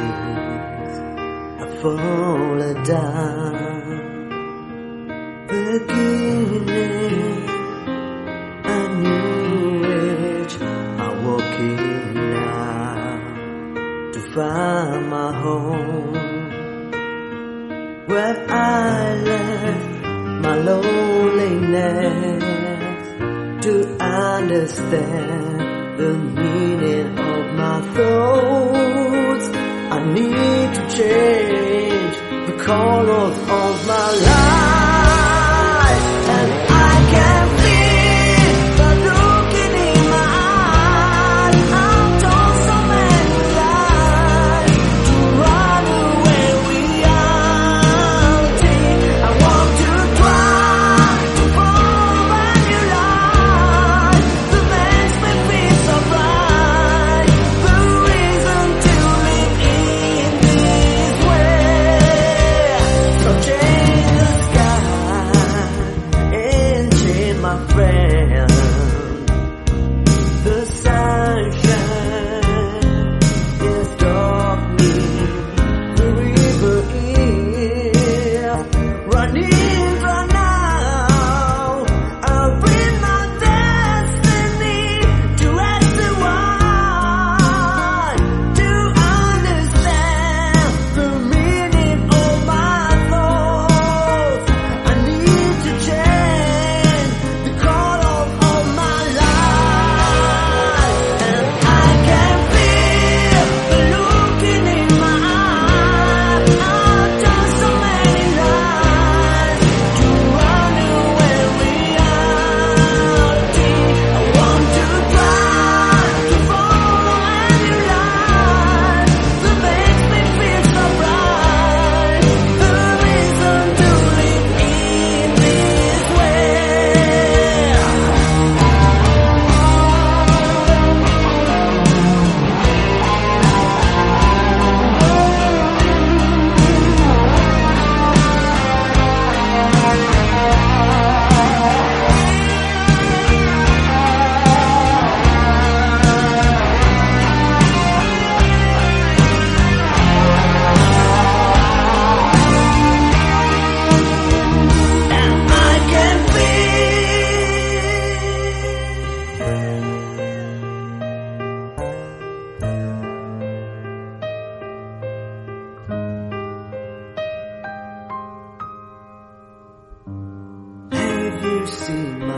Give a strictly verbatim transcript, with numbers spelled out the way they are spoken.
have fallen down. Beginning a new age, I'm walking now to find my home, where I left my loneliness to understand the meaning of my thoughts. I need to change the colors of my life, and I can feel the looking in my eyes. I've told so many lies to run away reality. I want to try to follow a new life that makes me feel so bright. The reason to live in this way. So change the sky and change my friend. The sunshine is darkening. The river is running dry now. I'll bring my destiny to ask the one to understand the meaning of my thoughts. I need to change the color of my life, and I can feel the looking in my eyes. I've done so many lies to run away reality. I want to try to follow a new life that makes me feel so bright. The reason to live in this way. And I can feel. Have you seen my